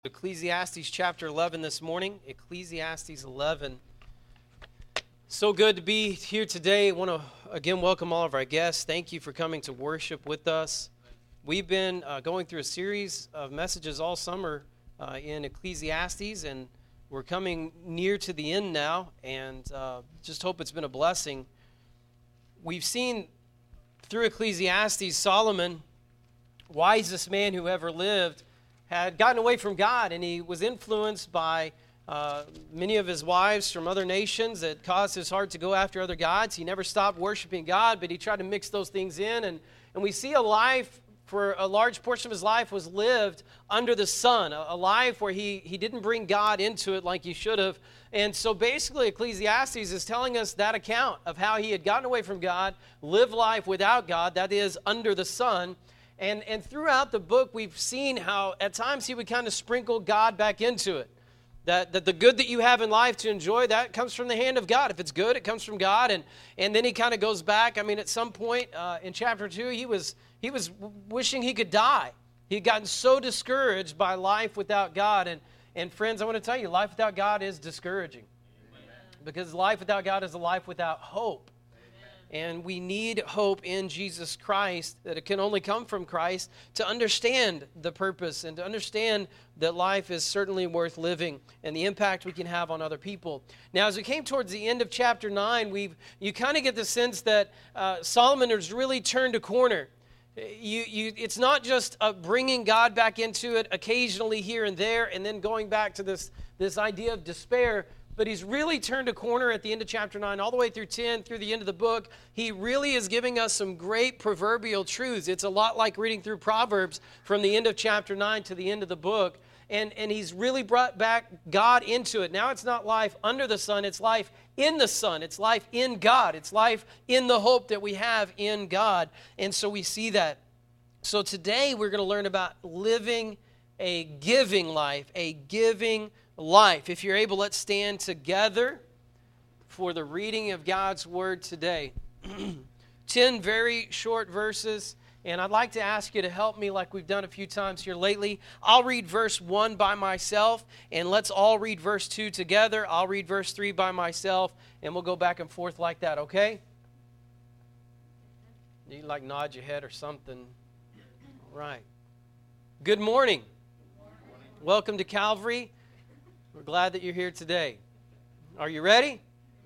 Ecclesiastes chapter 11 this morning. Ecclesiastes 11. So good to be here today. I want to again welcome all of our guests. Thank you for coming to worship with us. We've been going through a series of messages all summer in Ecclesiastes, and we're coming near to the end now, and just hope it's been a blessing. We've seen through Ecclesiastes, Solomon, wisest man who ever lived, had gotten away from God, and he was influenced by many of his wives from other nations that caused his heart to go after other gods. He never stopped worshiping God, but he tried to mix those things in, and we see a life, for a large portion of his life, was lived under the sun, a life where he didn't bring God into it like he should have. And so basically Ecclesiastes is telling us that account of how he had gotten away from God, lived life without God, that is, under the sun. And throughout the book, we've seen how at times he would kind of sprinkle God back into it. That the good that you have in life to enjoy, that comes from the hand of God. If it's good, it comes from God. And then he kind of goes back. I mean, at some point in chapter 2, he was wishing he could die. He had gotten so discouraged by life without God. And friends, I want to tell you, life without God is discouraging. Amen. Because life without God is a life without hope. And we need hope in Jesus Christ, that it can only come from Christ, to understand the purpose and to understand that life is certainly worth living and the impact we can have on other people. Now, as we came towards the end of chapter 9, you kind of get the sense that Solomon has really turned a corner. It's not just bringing God back into it occasionally here and there and then going back to this idea of despair. But he's really turned a corner at the end of chapter 9, all the way through 10, through the end of the book. He really is giving us some great proverbial truths. It's a lot like reading through Proverbs from the end of chapter 9 to the end of the book. And he's really brought back God into it. Now it's not life under the sun, it's life in the sun. It's life in God. It's life in the hope that we have in God. And so we see that. So today we're going to learn about living a giving life, a giving life. If you're able, let's stand together for the reading of God's Word today. 10 very short verses, and I'd like to ask you to help me like we've done a few times here lately. I'll read verse 1 by myself, and let's all read verse 2 together. I'll read verse 3 by myself, and we'll go back and forth like that, okay? You like nod your head or something. All right. Good morning. Welcome to Calvary. We're glad that you're here today. Are you ready?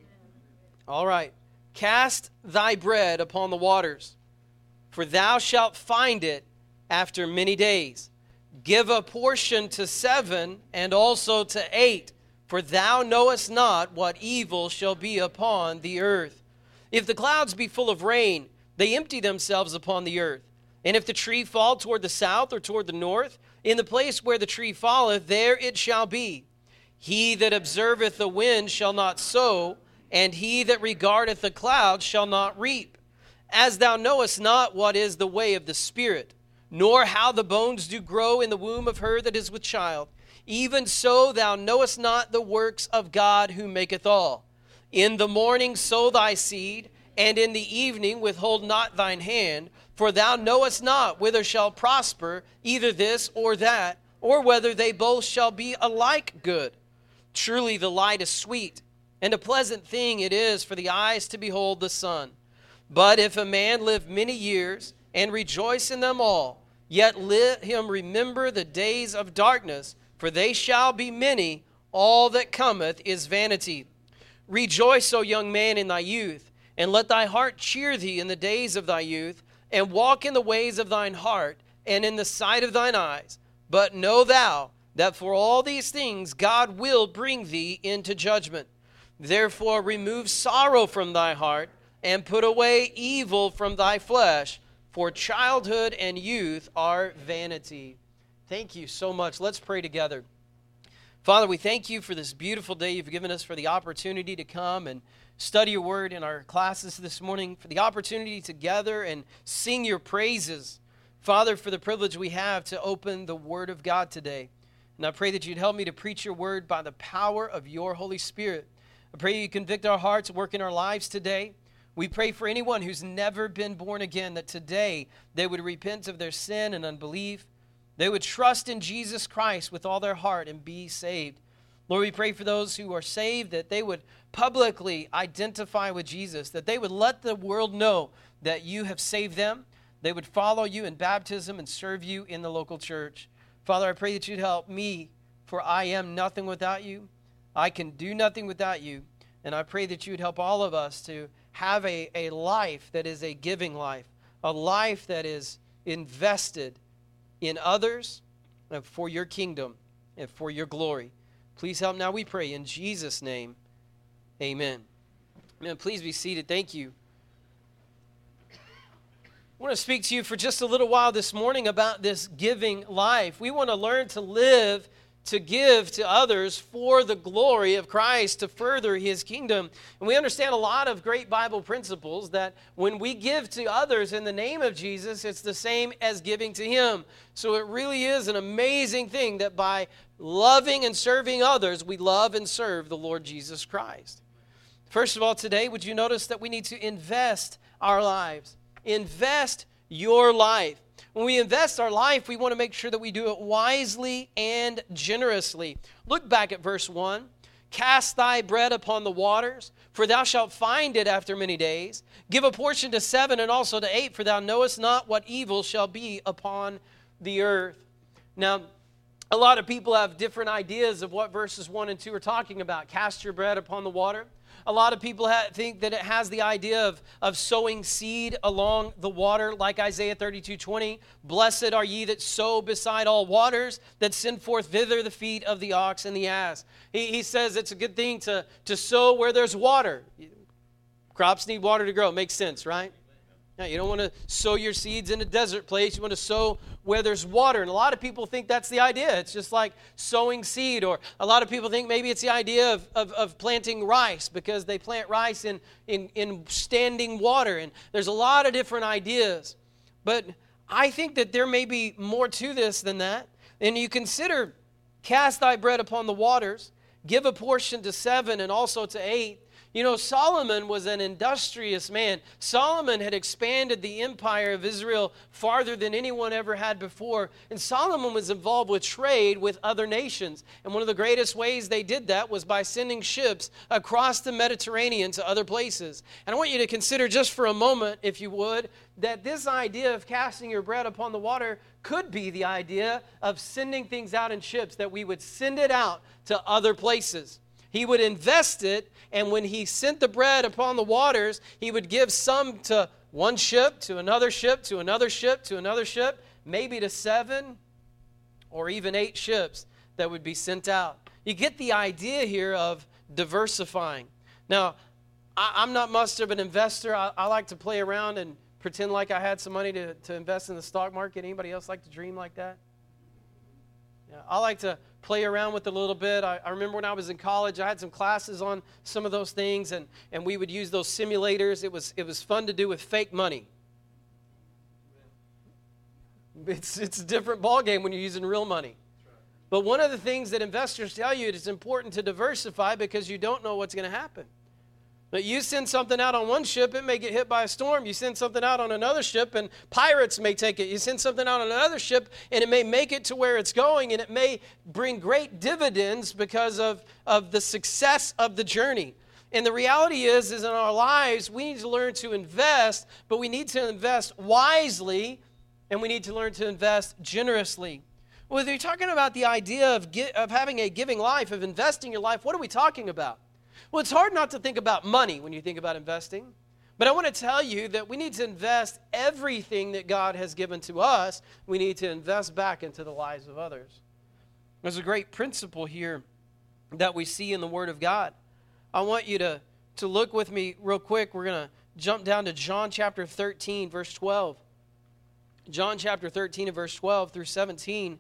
All right. Cast thy bread upon the waters, for thou shalt find it after many days. Give a portion to 7 and also to 8, for thou knowest not what evil shall be upon the earth. If the clouds be full of rain, they empty themselves upon the earth. And if the tree fall toward the south or toward the north, in the place where the tree falleth, there it shall be. He that observeth the wind shall not sow, and he that regardeth the clouds shall not reap. As thou knowest not what is the way of the Spirit, nor how the bones do grow in the womb of her that is with child, even so thou knowest not the works of God who maketh all. In the morning sow thy seed, and in the evening withhold not thine hand, for thou knowest not whither shall prosper either this or that, or whether they both shall be alike good. Truly the light is sweet, and a pleasant thing it is for the eyes to behold the sun. But if a man live many years, and rejoice in them all, yet let him remember the days of darkness, for they shall be many. All that cometh is vanity. Rejoice, O young man, in thy youth, and let thy heart cheer thee in the days of thy youth, and walk in the ways of thine heart, and in the sight of thine eyes. But know thou that for all these things God will bring thee into judgment. Therefore remove sorrow from thy heart, and put away evil from thy flesh, for childhood and youth are vanity. Thank you so much. Let's pray together. Father, we thank you for this beautiful day you've given us, for the opportunity to come and study your word in our classes this morning, for the opportunity to gather and sing your praises. Father, for the privilege we have to open the word of God today. And I pray that you'd help me to preach your word by the power of your Holy Spirit. I pray you convict our hearts, work in our lives today. We pray for anyone who's never been born again, that today they would repent of their sin and unbelief, They would trust in Jesus Christ with all their heart and be saved. Lord, we pray for those who are saved, that they would publicly identify with Jesus, that they would let the world know that you have saved them. They would follow you in baptism and serve you in the local church. Father, I pray that you'd help me, for I am nothing without you. I can do nothing without you. And I pray that you would help all of us to have a life that is a giving life, a life that is invested in others and for your kingdom and for your glory. Please help now, we pray, in Jesus' name. Amen. Amen. Please be seated. Thank you. I want to speak to you for just a little while this morning about this giving life. We want to learn to live, to give to others for the glory of Christ, to further his kingdom. And we understand a lot of great Bible principles that when we give to others in the name of Jesus, it's the same as giving to him. So it really is an amazing thing that by loving and serving others, we love and serve the Lord Jesus Christ. First of all, today, would you notice that we need to invest our lives? Invest your life. When we invest our life, we want to make sure that we do it wisely and generously. Look back at verse 1. Cast thy bread upon the waters, for thou shalt find it after many days. Give a portion to 7 and also to 8, for thou knowest not what evil shall be upon the earth. Now, a lot of people have different ideas of what verses 1 and 2 are talking about. Cast your bread upon the water. A lot of people think that it has the idea of sowing seed along the water, like Isaiah 32:20. Blessed are ye that sow beside all waters, that send forth thither the feet of the ox and the ass. He says it's a good thing to sow where there's water. Crops need water to grow. Makes sense, right? Now, you don't want to sow your seeds in a desert place. You want to sow where there's water. And a lot of people think that's the idea. It's just like sowing seed. Or a lot of people think maybe it's the idea of planting rice, because they plant rice in standing water. And there's a lot of different ideas. But I think that there may be more to this than that. And you consider, cast thy bread upon the waters, give a portion to 7 and also to 8. You know, Solomon was an industrious man. Solomon had expanded the empire of Israel farther than anyone ever had before. And Solomon was involved with trade with other nations. And one of the greatest ways they did that was by sending ships across the Mediterranean to other places. And I want you to consider just for a moment, if you would, that this idea of casting your bread upon the water could be the idea of sending things out in ships, that we would send it out to other places. He would invest it, and when he sent the bread upon the waters, he would give some to one ship, to another ship, to another ship, to another ship, maybe to 7 or even 8 ships that would be sent out. You get the idea here of diversifying. Now, I'm not much of an investor. I like to play around and pretend like I had some money to invest in the stock market. Anybody else like to dream like that? Yeah, I like to play around with it a little bit. I remember when I was in college, I had some classes on some of those things, and we would use those simulators. It was fun to do with fake money. It's a different ballgame when you're using real money. But one of the things that investors tell you is it's important to diversify, because you don't know what's going to happen. But you send something out on one ship, it may get hit by a storm. You send something out on another ship, and pirates may take it. You send something out on another ship, and it may make it to where it's going, and it may bring great dividends because of the success of the journey. And the reality is in our lives, we need to learn to invest, but we need to invest wisely, and we need to learn to invest generously. Well, you're talking about the idea of having a giving life, of investing your life, what are we talking about? Well, it's hard not to think about money when you think about investing. But I want to tell you that we need to invest everything that God has given to us. We need to invest back into the lives of others. There's a great principle here that we see in the Word of God. I want you to look with me real quick. We're going to jump down to John chapter 13, verse 12. John chapter 13 and verse 12 through 17.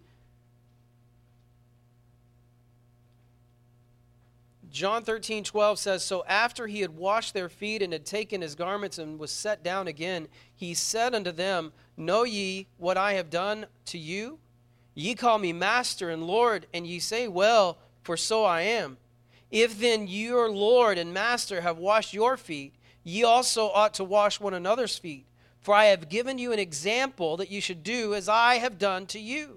John 13:12 says, So after he had washed their feet and had taken his garments and was set down again, he said unto them, Know ye what I have done to you? Ye call me Master and Lord, and ye say, Well, for so I am. If then your Lord and Master have washed your feet, ye also ought to wash one another's feet. For I have given you an example that you should do as I have done to you.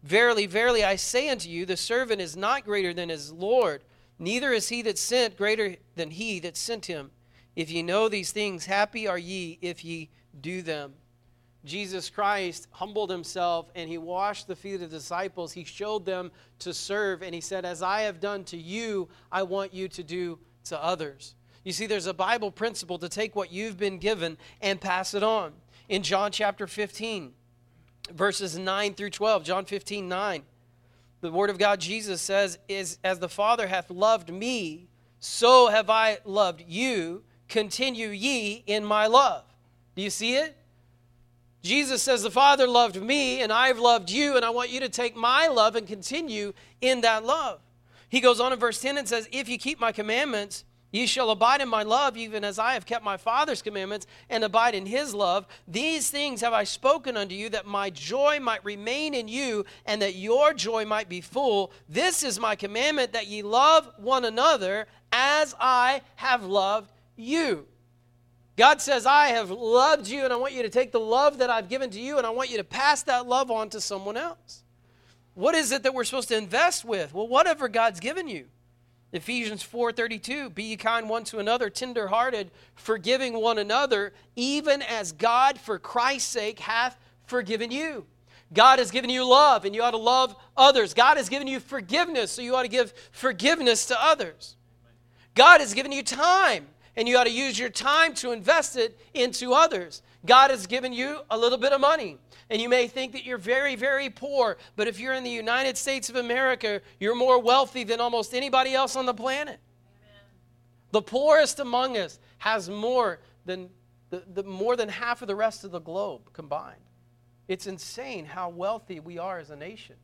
Verily, verily, I say unto you, the servant is not greater than his Lord, neither is he that sent greater than he that sent him. If ye know these things, happy are ye if ye do them. Jesus Christ humbled himself and he washed the feet of the disciples. He showed them to serve, and he said, as I have done to you, I want you to do to others. You see, there's a Bible principle to take what you've been given and pass it on. In John chapter 15, verses 9 through 12, John 15, 9, the Word of God, Jesus says, as the Father hath loved me, so have I loved you. Continue ye in my love. Do you see it? Jesus says, the Father loved me, and I've loved you, and I want you to take my love and continue in that love. He goes on in verse 10 and says, if you keep my commandments, ye shall abide in my love, even as I have kept my Father's commandments and abide in his love. These things have I spoken unto you, that my joy might remain in you, and that your joy might be full. This is my commandment, that ye love one another as I have loved you. God says, I have loved you, and I want you to take the love that I've given to you, and I want you to pass that love on to someone else. What is it that we're supposed to invest with? Well, whatever God's given you. Ephesians 4:32, be ye kind one to another, tender-hearted, forgiving one another, even as God for Christ's sake hath forgiven you. God has given you love, and you ought to love others. God has given you forgiveness, so you ought to give forgiveness to others. God has given you time, and you ought to use your time to invest it into others. God has given you a little bit of money, and you may think that you're very, very poor, but if you're in the United States of America, you're more wealthy than almost anybody else on the planet. Amen. The poorest among us has more than more than half of the rest of the globe combined. It's insane how wealthy we are as a nation.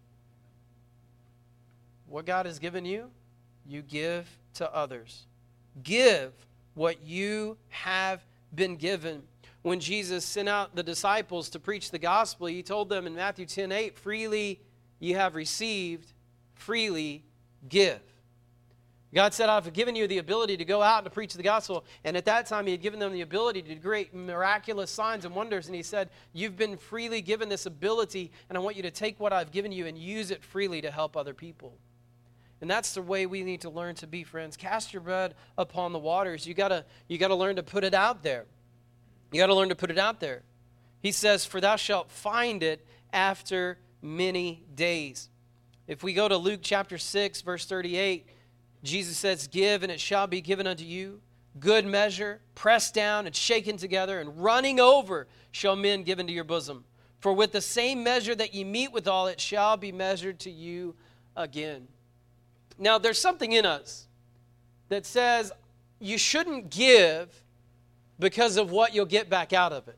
What God has given you, you give to others. Give what you have been given. When Jesus sent out the disciples to preach the gospel, he told them in Matthew 10:8, freely ye have received, freely give. God said, I've given you the ability to go out and to preach the gospel. And at that time, he had given them the ability to do great miraculous signs and wonders. And he said, you've been freely given this ability, and I want you to take what I've given you and use it freely to help other people. And that's the way we need to learn to be, friends. Cast your bread upon the waters. You gotta learn to put it out there. You got to learn to put it out there. He says, for thou shalt find it after many days. If we go to Luke chapter 6, verse 38, Jesus says, give and it shall be given unto you. Good measure, pressed down and shaken together and running over shall men give into your bosom. For with the same measure that ye meet withal, it shall be measured to you again. Now, there's something in us that says you shouldn't give because of what you'll get back out of it.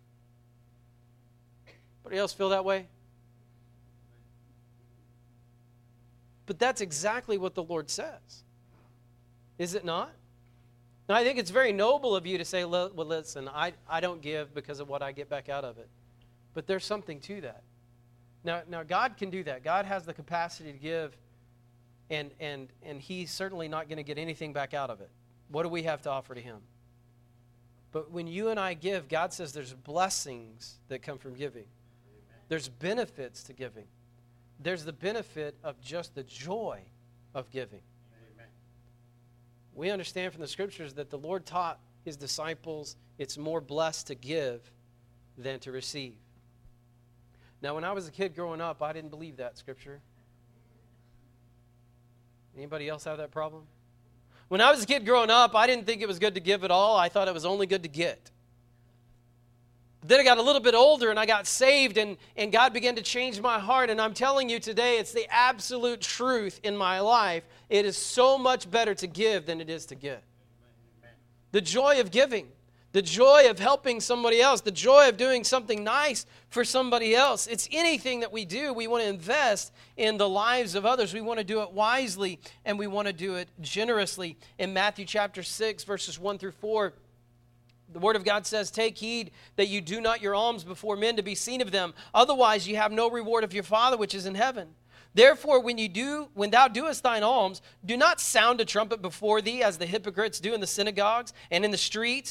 Anybody else feel that way? But that's exactly what the Lord says. Is it not? Now, I think it's very noble of you to say, well, listen, I don't give because of what I get back out of it. But there's something to that. Now God can do that. God has the capacity to give, and he's certainly not going to get anything back out of it. What do we have to offer to him? But when you and I give, God says there's blessings that come from giving. Amen. There's benefits to giving. There's the benefit of just the joy of giving. Amen. We understand from the scriptures that the Lord taught his disciples it's more blessed to give than to receive. Now, when I was a kid growing up, I didn't believe that scripture. Anybody else have that problem? When I was a kid growing up, I didn't think it was good to give at all. I thought it was only good to get. But then I got a little bit older and I got saved, and God began to change my heart. And I'm telling you today, it's the absolute truth in my life. It is so much better to give than it is to get. The joy of giving, the joy of helping somebody else, the joy of doing something nice for somebody else. It's anything that we do. We want to invest in the lives of others. We want to do it wisely, and we want to do it generously. In Matthew chapter 6, verses 1 through 4, the Word of God says, take heed that you do not your alms before men to be seen of them. Otherwise you have no reward of your Father which is in heaven. Therefore, when thou doest thine alms, do not sound a trumpet before thee, as the hypocrites do in the synagogues and in the streets,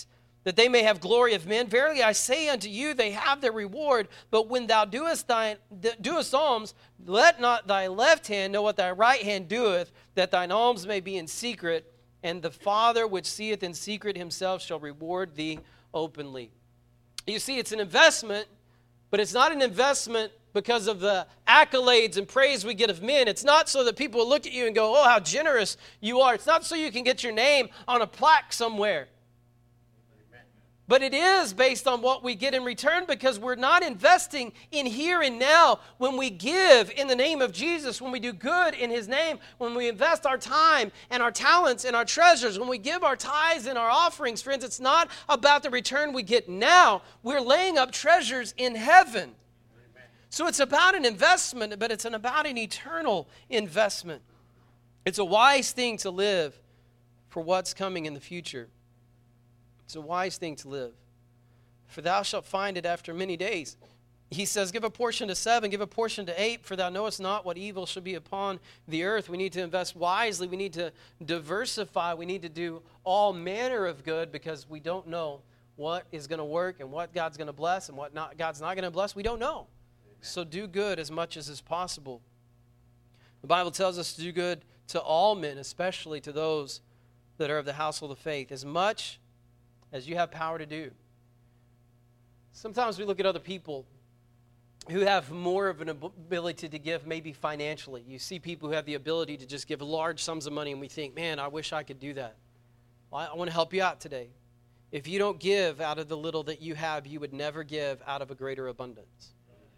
that they may have glory of men. Verily I say unto you, they have their reward. But when thou doest alms, let not thy left hand know what thy right hand doeth, that thine alms may be in secret, and the Father which seeth in secret himself shall reward thee openly. You see, it's an investment, but it's not an investment because of the accolades and praise we get of men. It's not so that people will look at you and go, oh, how generous you are. It's not so you can get your name on a plaque somewhere. But it is based on what we get in return, because we're not investing in here and now. When we give in the name of Jesus, when we do good in His name, when we invest our time and our talents and our treasures, when we give our tithes and our offerings, friends, it's not about the return we get now. We're laying up treasures in heaven. So it's about an investment, but it's about an eternal investment. It's a wise thing to live for what's coming in the future. It's a wise thing to live. For thou shalt find it after many days. He says, give a portion to 7, give a portion to 8, for thou knowest not what evil shall be upon the earth. We need to invest wisely. We need to diversify. We need to do all manner of good, because we don't know what is going to work and what God's going to bless and what God's not going to bless. We don't know. Amen. So do good as much as is possible. The Bible tells us to do good to all men, especially to those that are of the household of faith, as much as you have power to do. Sometimes we look at other people who have more of an ability to give, maybe financially. You see people who have the ability to just give large sums of money, and we think, man, I wish I could do that. Well, I want to help you out today. If you don't give out of the little that you have, you would never give out of a greater abundance.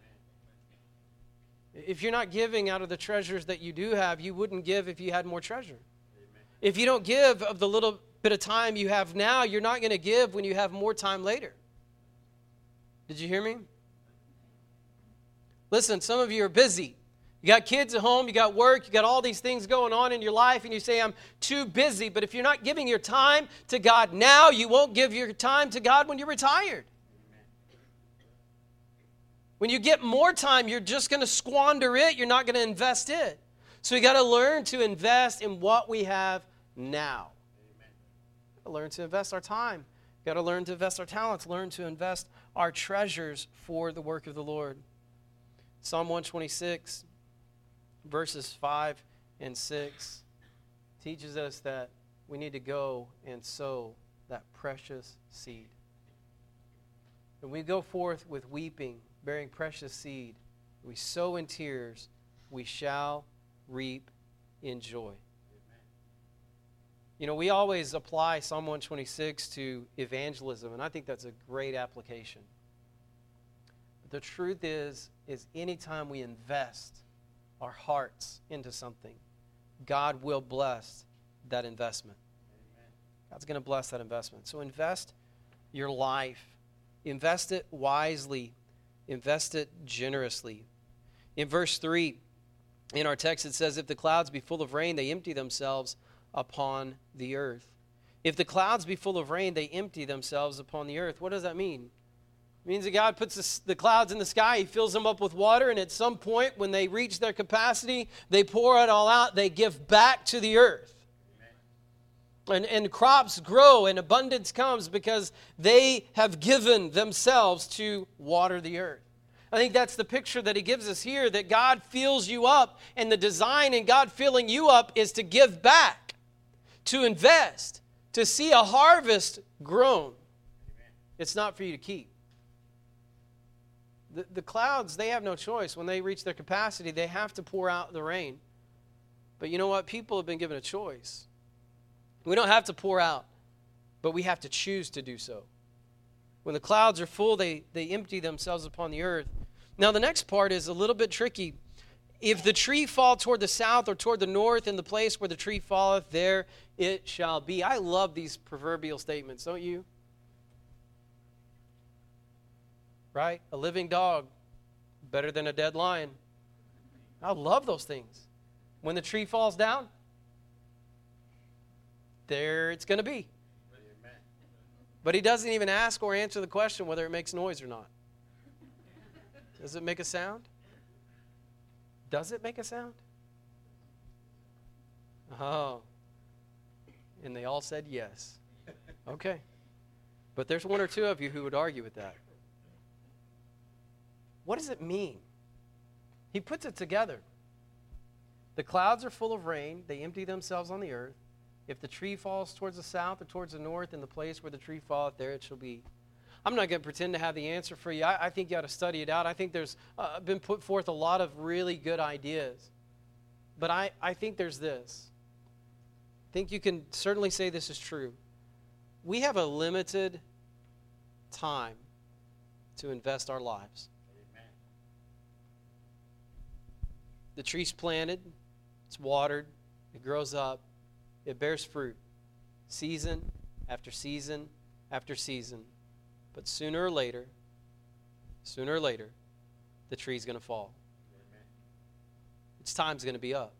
If you're not giving out of the treasures that you do have, you wouldn't give if you had more treasure. If you don't give of the little bit of time you have now, you're not going to give when you have more time later. Did you hear me? Listen, some of you are busy. You got kids at home, you got work, you got all these things going on in your life, and you say, I'm too busy. But if you're not giving your time to God now, you won't give your time to God when you're retired. When you get more time, you're just going to squander it. You're not going to invest it. So we got to learn to invest in what we have now. Learn to invest our time. We've got to learn to invest our talents. Learn to invest our treasures for the work of the Lord. Psalm 126, verses 5 and 6 teaches us that we need to go and sow that precious seed. When we go forth with weeping, bearing precious seed, we sow in tears, we shall reap in joy. You know, we always apply Psalm 126 to evangelism, and I think that's a great application. But the truth is anytime we invest our hearts into something, God will bless that investment. Amen. God's going to bless that investment. So invest your life. Invest it wisely. Invest it generously. In verse 3, in our text, it says, if the clouds be full of rain, they empty themselves upon the earth. If the clouds be full of rain, they empty themselves upon the earth. What does that mean? It means that God puts the clouds in the sky, He fills them up with water, and at some point when they reach their capacity, they pour it all out, they give back to the earth. And crops grow and abundance comes because they have given themselves to water the earth. I think that's the picture that He gives us here, that God fills you up, and the design in God filling you up is to give back, to invest, to see a harvest grown. It's not for you to keep. The clouds, they have no choice. When they reach their capacity, they have to pour out the rain. But you know what? People have been given a choice. We don't have to pour out, but we have to choose to do so. When the clouds are full, they empty themselves upon the earth. Now, the next part is a little bit tricky. If the tree fall toward the south or toward the north, in the place where the tree falleth, there it shall be. I love these proverbial statements, don't you? Right? A living dog, better than a dead lion. I love those things. When the tree falls down, there it's going to be. But He doesn't even ask or answer the question whether it makes noise or not. Does it make a sound? Does it make a sound? Oh. And they all said yes. Okay. But there's one or two of you who would argue with that. What does it mean? He puts it together. The clouds are full of rain. They empty themselves on the earth. If the tree falls towards the south or towards the north, in the place where the tree falleth, there it shall be. I'm not going to pretend to have the answer for you. I think you ought to study it out. I think there's been put forth a lot of really good ideas. But I think there's this. I think you can certainly say this is true. We have a limited time to invest our lives. Amen. The tree's planted, it's watered, it grows up, it bears fruit, season after season after season. But sooner or later, the tree's going to fall. Amen. Its time's going to be up.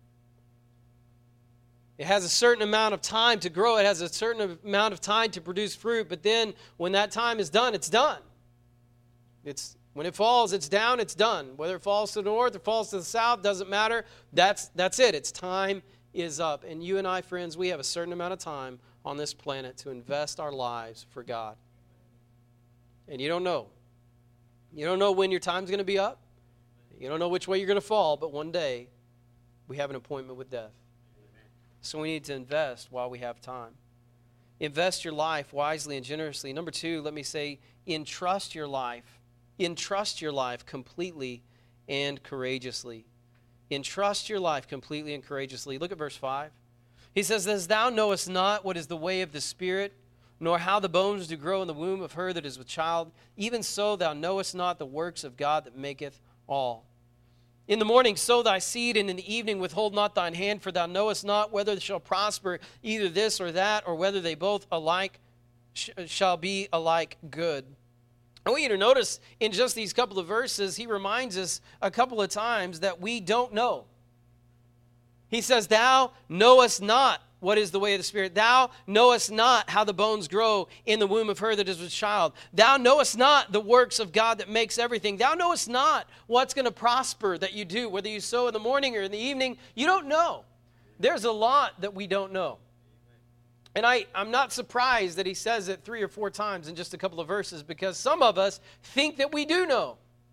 It has a certain amount of time to grow. It has a certain amount of time to produce fruit. But then when that time is done, it's done. When it falls, it's down, it's done. Whether it falls to the north or falls to the south, doesn't matter. That's it. Its time is up. And you and I, friends, we have a certain amount of time on this planet to invest our lives for God. And you don't know. You don't know when your time's going to be up. You don't know which way you're going to fall. But one day, we have an appointment with death. So we need to invest while we have time. Invest your life wisely and generously. Number 2, let me say, entrust your life. Entrust your life completely and courageously. Entrust your life completely and courageously. Look at verse 5. He says, "As thou knowest not what is the way of the Spirit, nor how the bones do grow in the womb of her that is with child, even so thou knowest not the works of God that maketh all. In the morning sow thy seed, and in the evening withhold not thine hand, for thou knowest not whether it shall prosper either this or that, or whether they both alike shall be alike good." I want you to notice in just these couple of verses, he reminds us a couple of times that we don't know. He says, "Thou knowest not what is the way of the Spirit. Thou knowest not how the bones grow in the womb of her that is with child. Thou knowest not the works of God that makes everything. Thou knowest not what's going to prosper that you do, whether you sow in the morning or in the evening. You don't know. There's a lot that we don't know." And I'm not surprised that he says it 3 or 4 times in just a couple of verses, because some of us think that we do know.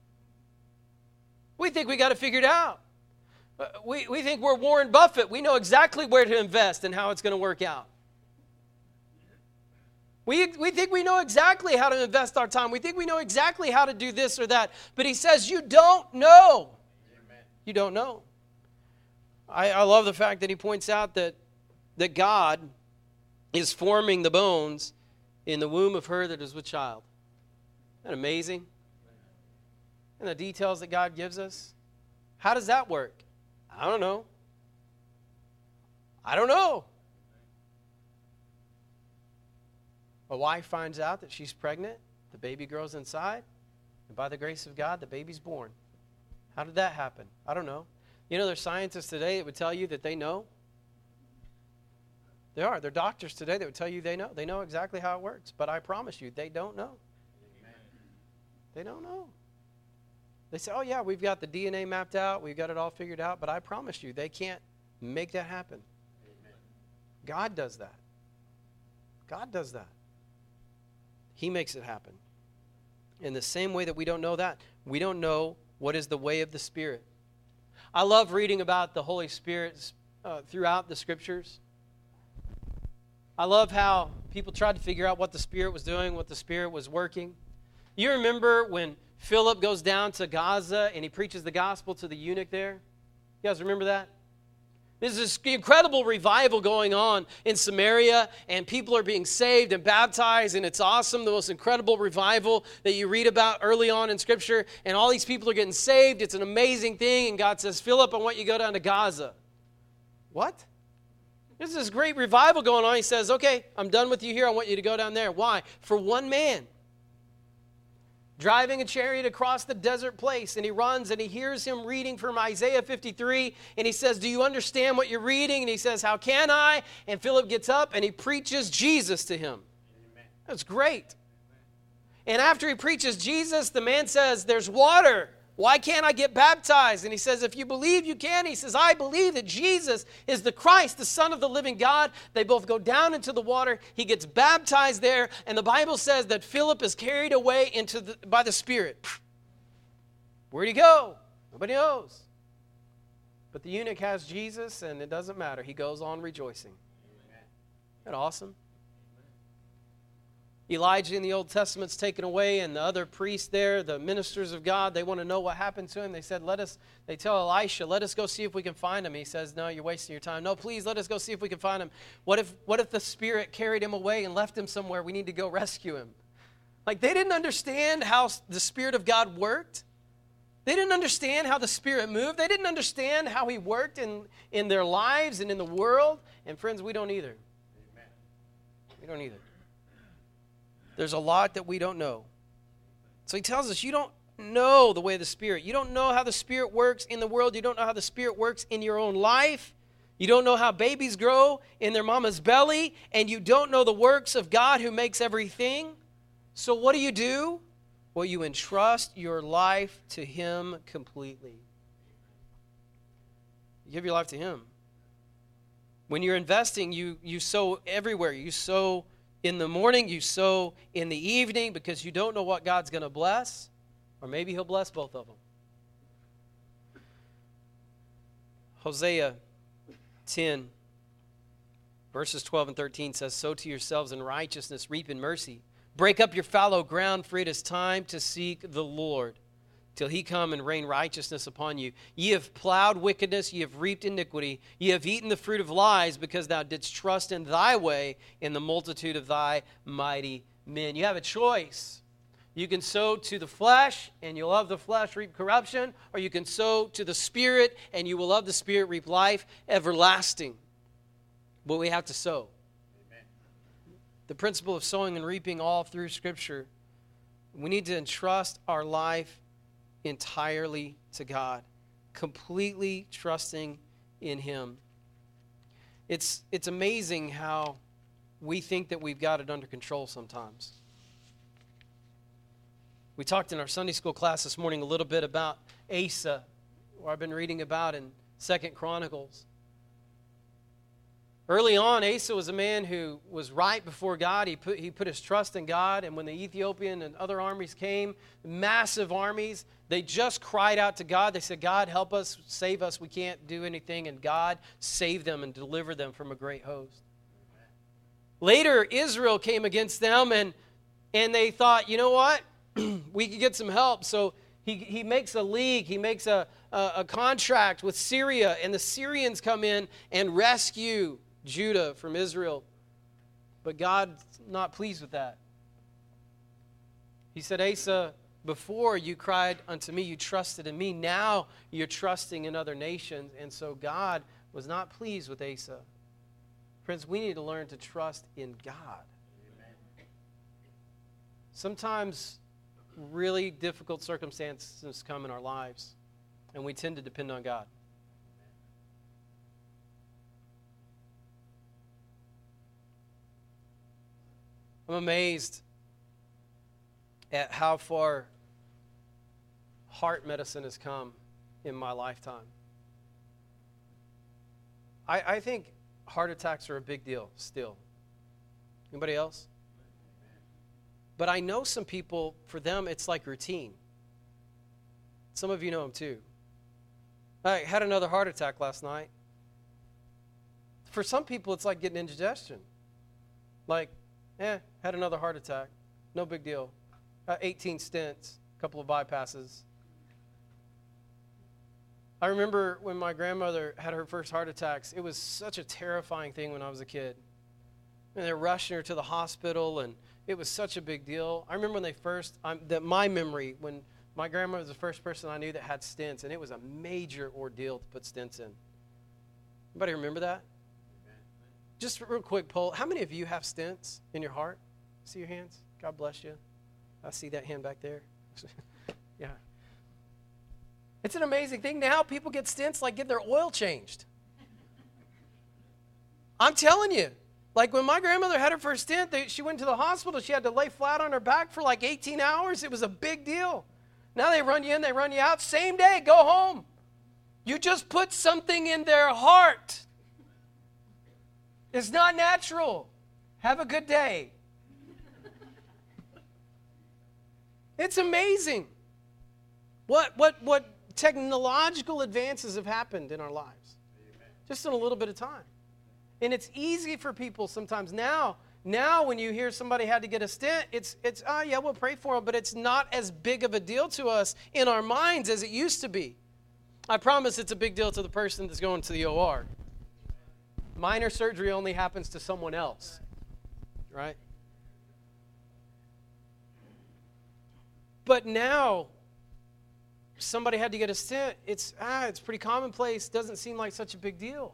We think we got to figure it out. We think we're Warren Buffett. We know exactly where to invest and how it's going to work out. We think we know exactly how to invest our time. We think we know exactly how to do this or that. But he says, you don't know. Amen. You don't know. I love the fact that he points out that God is forming the bones in the womb of her that is with child. Isn't that amazing? And the details that God gives us. How does that work? I don't know. I don't know. A wife finds out that she's pregnant, the baby grows inside, and by the grace of God, the baby's born. How did that happen? I don't know. You know, there's scientists today that would tell you that they know. There are doctors today that would tell you they know. They know exactly how it works. But I promise you, they don't know. Amen. They don't know. They say, oh yeah, we've got the DNA mapped out. We've got it all figured out. But I promise you, they can't make that happen. Amen. God does that. God does that. He makes it happen. In the same way that we don't know that, we don't know what is the way of the Spirit. I love reading about the Holy Spirit throughout the Scriptures. I love how people tried to figure out what the Spirit was doing, what the Spirit was working. You remember when Philip goes down to Gaza and he preaches the gospel to the eunuch there? You guys remember that? There's this incredible revival going on in Samaria, and people are being saved and baptized, and it's awesome, the most incredible revival that you read about early on in Scripture, and all these people are getting saved. It's an amazing thing, and God says, Philip, I want you to go down to Gaza. What? There's this great revival going on. He says, okay, I'm done with you here. I want you to go down there. Why? For one man driving a chariot across the desert place, and he runs and he hears him reading from Isaiah 53, and he says, do you understand what you're reading? And he says, how can I? And Philip gets up and he preaches Jesus to him. Amen. That's great. And after he preaches Jesus, the man says, there's water Why can't I get baptized? And he says, if you believe, you can. He says, I believe that Jesus is the Christ, the Son of the living God. They both go down into the water. He gets baptized there. And the Bible says that Philip is carried away by the Spirit. Where'd he go? Nobody knows. But the eunuch has Jesus, and it doesn't matter. He goes on rejoicing. Isn't that awesome? Elijah in the Old Testament's taken away, and the other priests there, the ministers of God, they want to know what happened to him. They said, they tell Elisha, let us go see if we can find him. He says, no, you're wasting your time. No, please, let us go see if we can find him. What if the Spirit carried him away and left him somewhere? We need to go rescue him. Like, they didn't understand how the Spirit of God worked. They didn't understand how the Spirit moved. They didn't understand how he worked in their lives and in the world. And friends, we don't either. Amen. We don't either. There's a lot that we don't know. So he tells us, you don't know the way of the Spirit. You don't know how the Spirit works in the world. You don't know how the Spirit works in your own life. You don't know how babies grow in their mama's belly. And you don't know the works of God who makes everything. So what do? Well, you entrust your life to him completely. You give your life to him. When you're investing, you sow everywhere. You sow in the morning, you sow in the evening, because you don't know what God's going to bless, or maybe he'll bless both of them. Hosea 10, verses 12 and 13 says, sow to yourselves in righteousness, reap in mercy. Break up your fallow ground, for it is time to seek the Lord, till he come and rain righteousness upon you. Ye have plowed wickedness, ye have reaped iniquity, ye have eaten the fruit of lies, because thou didst trust in thy way, in the multitude of thy mighty men. You have a choice. You can sow to the flesh, and you'll of the flesh reap corruption, or you can sow to the Spirit, and you will of the Spirit reap life everlasting. But we have to sow. Amen. The principle of sowing and reaping all through Scripture, we need to entrust our life entirely to God, completely trusting in him. It's amazing how we think that we've got it under control sometimes. We talked in our Sunday school class this morning a little bit about Asa, where I've been reading about in 2 Chronicles. Early on, Asa was a man who was right before God. He put his trust in God, and when the Ethiopian and other armies came, massive armies, they just cried out to God. They said, God, help us, save us. We can't do anything. And God saved them and delivered them from a great host. Later, Israel came against them, and they thought, you know what? We could get some help. So he makes a league. He makes a contract with Syria, and the Syrians come in and rescue Judah from Israel. But God's not pleased with that. He said, Asa, before you cried unto me, you trusted in me. Now you're trusting in other nations. And so God was not pleased with Asa. Friends, we need to learn to trust in God. Amen. Sometimes really difficult circumstances come in our lives, and we tend to depend on God. I'm amazed at how far heart medicine has come in my lifetime. I think heart attacks are a big deal still. Anybody else? But I know some people, for them, it's like routine. Some of you know them too. I had another heart attack last night. For some people, it's like getting indigestion. Like, had another heart attack. No big deal. 18 stents, a couple of bypasses. I remember when my grandmother had her first heart attacks, it was such a terrifying thing when I was a kid. And they're rushing her to the hospital, and it was such a big deal. I remember when they first, my memory, when my grandmother was the first person I knew that had stents, and it was a major ordeal to put stents in. Anybody remember that? Just a real quick poll. How many of you have stents in your heart? See your hands? God bless you. I see that hand back there. Yeah. It's an amazing thing now. People get stents like get their oil changed. I'm telling you. Like when my grandmother had her first stent, she went to the hospital. She had to lay flat on her back for like 18 hours. It was a big deal. Now they run you in, they run you out. Same day, go home. You just put something in their heart. It's not natural. Have a good day. It's amazing what technological advances have happened in our lives. Amen. Just in a little bit of time. And it's easy for people sometimes. Now when you hear somebody had to get a stent, it's oh yeah, we'll pray for them, but it's not as big of a deal to us in our minds as it used to be. I promise it's a big deal to the person that's going to the OR. Minor surgery only happens to someone else, right? But now, somebody had to get a stent, it's pretty commonplace, doesn't seem like such a big deal.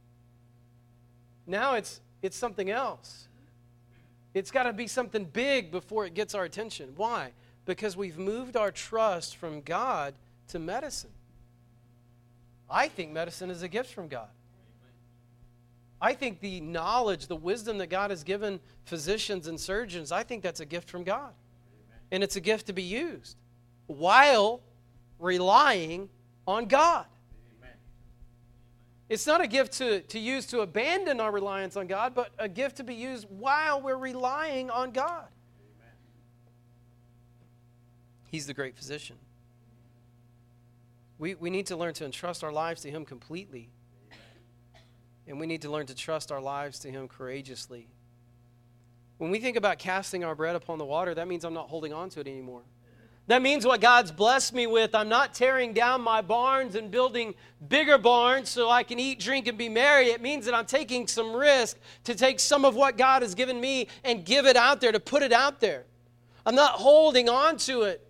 Now it's something else. It's got to be something big before it gets our attention. Why? Because we've moved our trust from God to medicine. I think medicine is a gift from God. I think the knowledge, the wisdom that God has given physicians and surgeons, I think that's a gift from God. And it's a gift to be used while relying on God. Amen. It's not a gift to use to abandon our reliance on God, but a gift to be used while we're relying on God. Amen. He's the great physician. We need to learn to entrust our lives to Him completely. Amen. And we need to learn to trust our lives to Him courageously. When we think about casting our bread upon the water, that means I'm not holding on to it anymore. That means what God's blessed me with, I'm not tearing down my barns and building bigger barns so I can eat, drink, and be merry. It means that I'm taking some risk to take some of what God has given me and give it out there, to put it out there. I'm not holding on to it.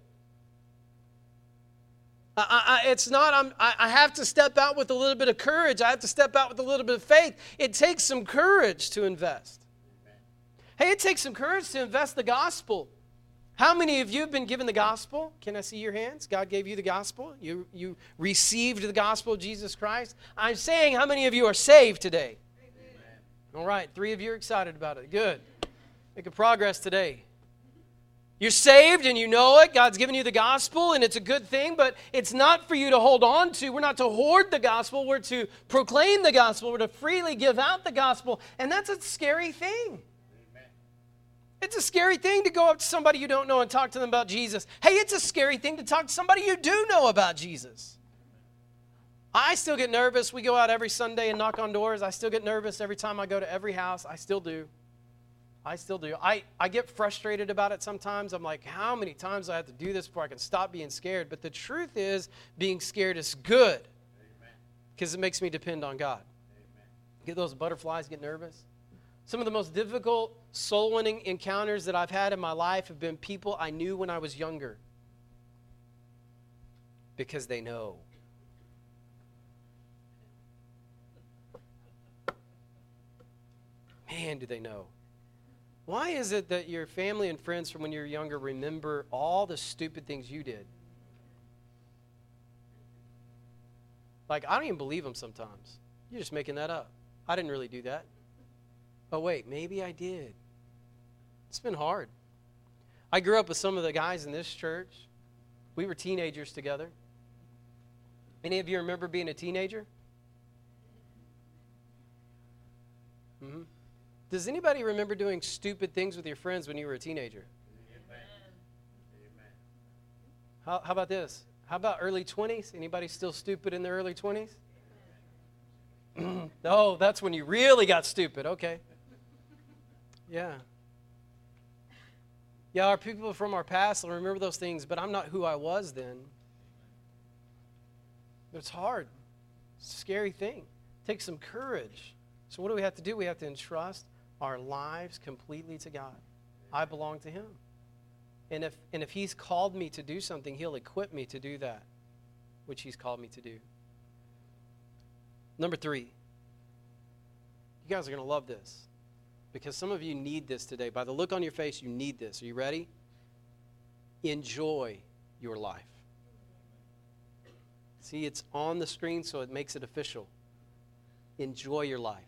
I have to step out with a little bit of courage. I have to step out with a little bit of faith. It takes some courage to invest. Hey, it takes some courage to invest the gospel. How many of you have been given the gospel? Can I see your hands? God gave you the gospel. You received the gospel of Jesus Christ. I'm saying, how many of you are saved today? Amen. All right, 3 of you are excited about it. Good. Making progress today. You're saved and you know it. God's given you the gospel and it's a good thing, but it's not for you to hold on to. We're not to hoard the gospel. We're to proclaim the gospel. We're to freely give out the gospel. And that's a scary thing. It's a scary thing to go up to somebody you don't know and talk to them about Jesus. Hey, it's a scary thing to talk to somebody you do know about Jesus. I still get nervous. We go out every Sunday and knock on doors. I still get nervous every time I go to every house. I still do. I get frustrated about it sometimes. I'm like, how many times do I have to do this before I can stop being scared? But the truth is, being scared is good because it makes me depend on God. Amen. Get those butterflies, get nervous. Some of the most difficult soul-winning encounters that I've had in my life have been people I knew when I was younger. Because they know. Man, do they know. Why is it that your family and friends from when you were younger remember all the stupid things you did? Like, I don't even believe them sometimes. You're just making that up. I didn't really do that. Oh, wait, maybe I did. It's been hard. I grew up with some of the guys in this church. We were teenagers together. Any of you remember being a teenager? Mm-hmm. Does anybody remember doing stupid things with your friends when you were a teenager? Amen. How about this? How about early 20s? Anybody still stupid in their early 20s? No, that's when you really got stupid. Okay. Yeah. Yeah, our people from our past will remember those things, but I'm not who I was then. It's hard. It's a scary thing. It takes some courage. So what do we have to do? We have to entrust our lives completely to God. I belong to Him. And if He's called me to do something, He'll equip me to do that, which He's called me to do. Number 3. You guys are going to love this. Because some of you need this today. By the look on your face, you need this. Are you ready? Enjoy your life. See, it's on the screen, so it makes it official. Enjoy your life.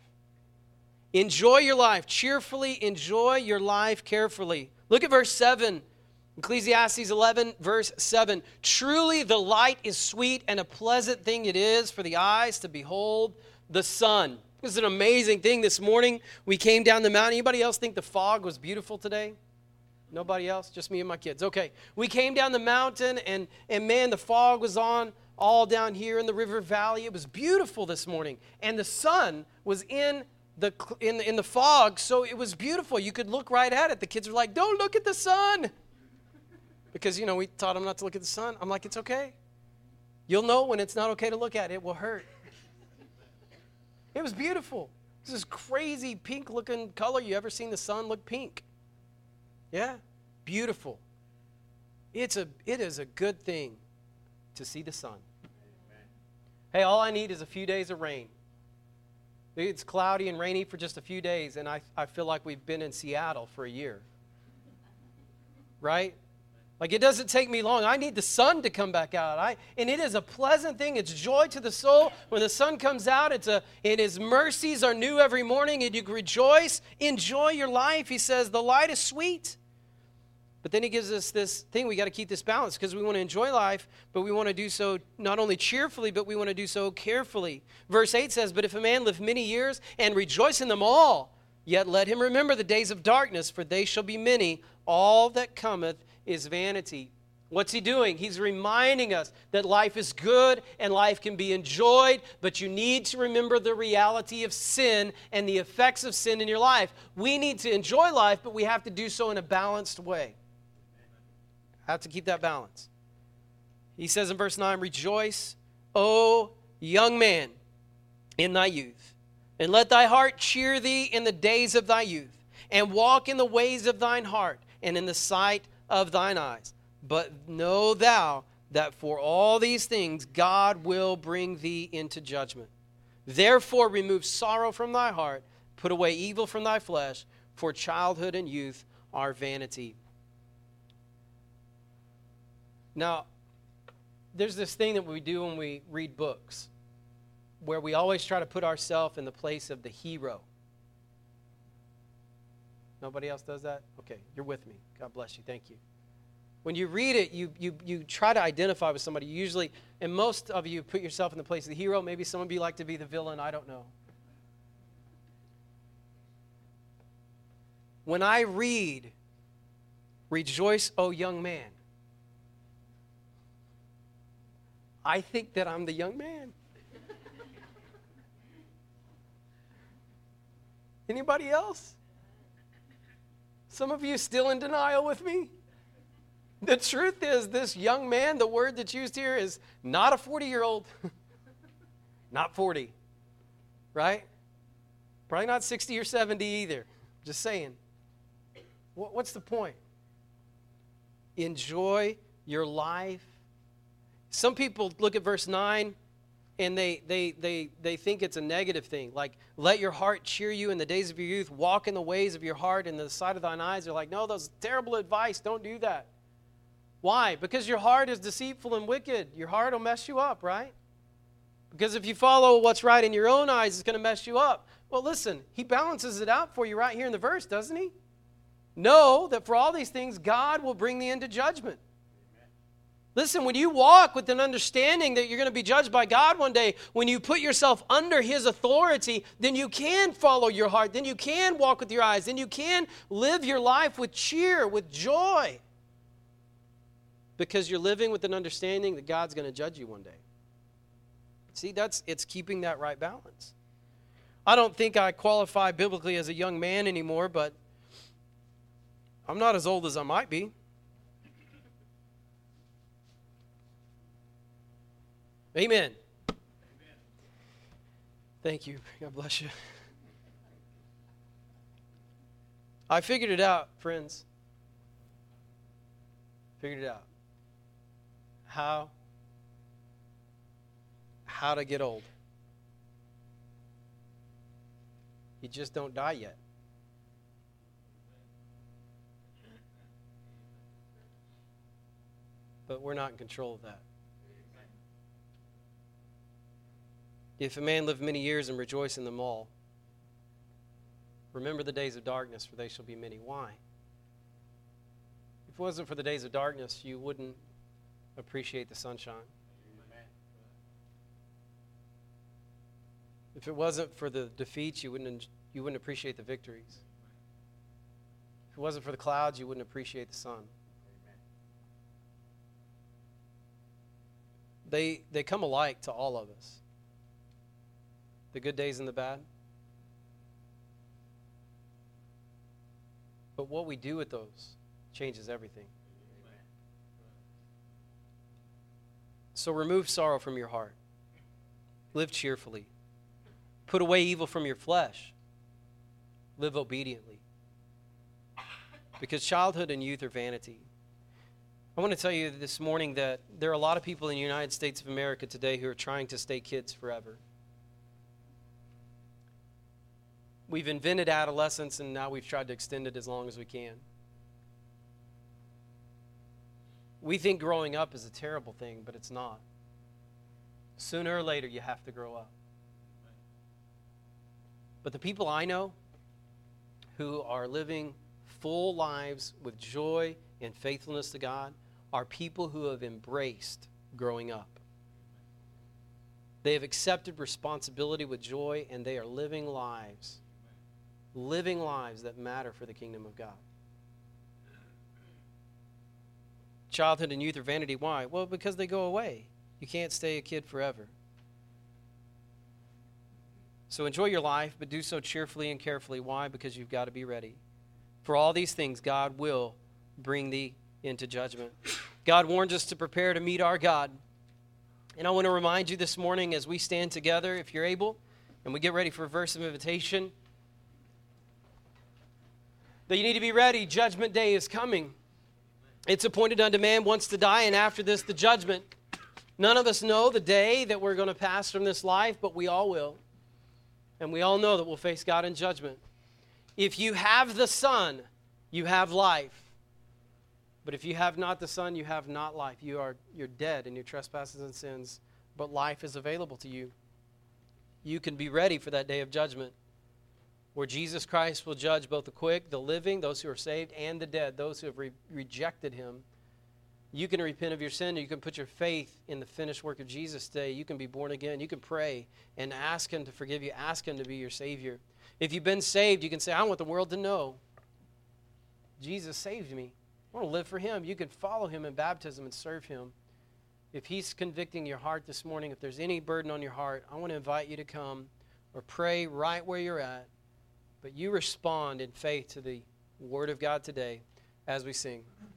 Enjoy your life. Cheerfully enjoy your life carefully. Look at verse 7. Ecclesiastes 11, verse 7. Truly the light is sweet, and a pleasant thing it is for the eyes to behold the sun. This is an amazing thing. This morning we came down the mountain. Anybody else think the fog was beautiful today? Nobody else? Just me and my kids. Okay. We came down the mountain, and man, the fog was on all down here in the river valley. It was beautiful this morning. And the sun was in the fog, so it was beautiful. You could look right at it. The kids were like, don't look at the sun. Because, we taught them not to look at the sun. I'm like, it's okay. You'll know when it's not okay to look at it. It will hurt. It was beautiful. This is crazy pink-looking color. You ever seen the sun look pink? Yeah, beautiful. It is a good thing to see the sun. Amen. Hey, all I need is a few days of rain. It's cloudy and rainy for just a few days, and I feel like we've been in Seattle for a year. Right? Like, it doesn't take me long. I need the sun to come back out. And it is a pleasant thing. It's joy to the soul. When the sun comes out, and His mercies are new every morning, and you rejoice. Enjoy your life. He says, the light is sweet. But then He gives us this thing. We got to keep this balance because we want to enjoy life, but we want to do so not only cheerfully, but we want to do so carefully. Verse 8 says, but if a man live many years and rejoice in them all, yet let him remember the days of darkness, for they shall be many. All that cometh is vanity. What's He doing? He's reminding us that life is good and life can be enjoyed, but you need to remember the reality of sin and the effects of sin in your life. We need to enjoy life, but we have to do so in a balanced way. Have to keep that balance. He says in verse 9, rejoice, O young man, in thy youth, and let thy heart cheer thee in the days of thy youth, and walk in the ways of thine heart, and in the sight of thine eyes. But know thou that for all these things God will bring thee into judgment. Therefore remove sorrow from thy heart, put away evil from thy flesh, for childhood and youth are vanity. Now, there's this thing that we do when we read books, where we always try to put ourselves in the place of the hero. Nobody else does that? Okay, you're with me. God bless you. Thank you. When you read it, you try to identify with somebody. Usually, and most of you put yourself in the place of the hero. Maybe some of you like to be the villain. I don't know. When I read, rejoice, O young man, I think that I'm the young man. Anybody else? Some of you still in denial with me? The truth is, this young man, the word that's used here is not a 40-year-old. Not 40. Right? Probably not 60 or 70 either. Just saying. What's the point? Enjoy your life. Some people look at verse 9 and they think it's a negative thing. Like, let your heart cheer you in the days of your youth. Walk in the ways of your heart and the sight of thine eyes. They're like, no, that's terrible advice. Don't do that. Why? Because your heart is deceitful and wicked. Your heart will mess you up, right? Because if you follow what's right in your own eyes, it's going to mess you up. Well, listen, He balances it out for you right here in the verse, doesn't He? Know that for all these things, God will bring thee into judgment. Listen, when you walk with an understanding that you're going to be judged by God one day, when you put yourself under His authority, then you can follow your heart, then you can walk with your eyes, then you can live your life with cheer, with joy, because you're living with an understanding that God's going to judge you one day. See, it's keeping that right balance. I don't think I qualify biblically as a young man anymore, but I'm not as old as I might be. Amen. Amen. Thank you. God bless you. I figured it out, friends. Figured it out. How to get old. You just don't die yet. But we're not in control of that. If a man live many years and rejoice in them all, remember the days of darkness, for they shall be many. Why? If it wasn't for the days of darkness, you wouldn't appreciate the sunshine. If it wasn't for the defeats, you wouldn't appreciate the victories. If it wasn't for the clouds, you wouldn't appreciate the sun. They come alike to all of us. The good days and the bad. But what we do with those changes everything. So remove sorrow from your heart. Live cheerfully. Put away evil from your flesh. Live obediently. Because childhood and youth are vanity. I want to tell you this morning that there are a lot of people in the United States of America today who are trying to stay kids forever. We've invented adolescence, and now we've tried to extend it as long as we can. We think growing up is a terrible thing, but it's not. Sooner or later, you have to grow up. But the people I know who are living full lives with joy and faithfulness to God are people who have embraced growing up. They have accepted responsibility with joy, and they are living lives that matter for the kingdom of God. Childhood and youth are vanity. Why? Well, because they go away. You can't stay a kid forever. So enjoy your life, but do so cheerfully and carefully. Why? Because you've got to be ready. For all these things, God will bring thee into judgment. God warns us to prepare to meet our God. And I want to remind you this morning as we stand together, if you're able, and we get ready for a verse of invitation, that you need to be ready. Judgment day is coming. It's appointed unto man once to die, and after this, the judgment. None of us know the day that we're going to pass from this life, but we all will. And we all know that we'll face God in judgment. If you have the Son, you have life. But if you have not the Son, you have not life. You're dead in your trespasses and sins, but life is available to you. You can be ready for that day of judgment, where Jesus Christ will judge both the quick, the living, those who are saved, and the dead, those who have rejected him. You can repent of your sin. You can put your faith in the finished work of Jesus today. You can be born again. You can pray and ask him to forgive you. Ask him to be your Savior. If you've been saved, you can say, I want the world to know Jesus saved me. I want to live for him. You can follow him in baptism and serve him. If he's convicting your heart this morning, if there's any burden on your heart, I want to invite you to come or pray right where you're at. But you respond in faith to the Word of God today as we sing.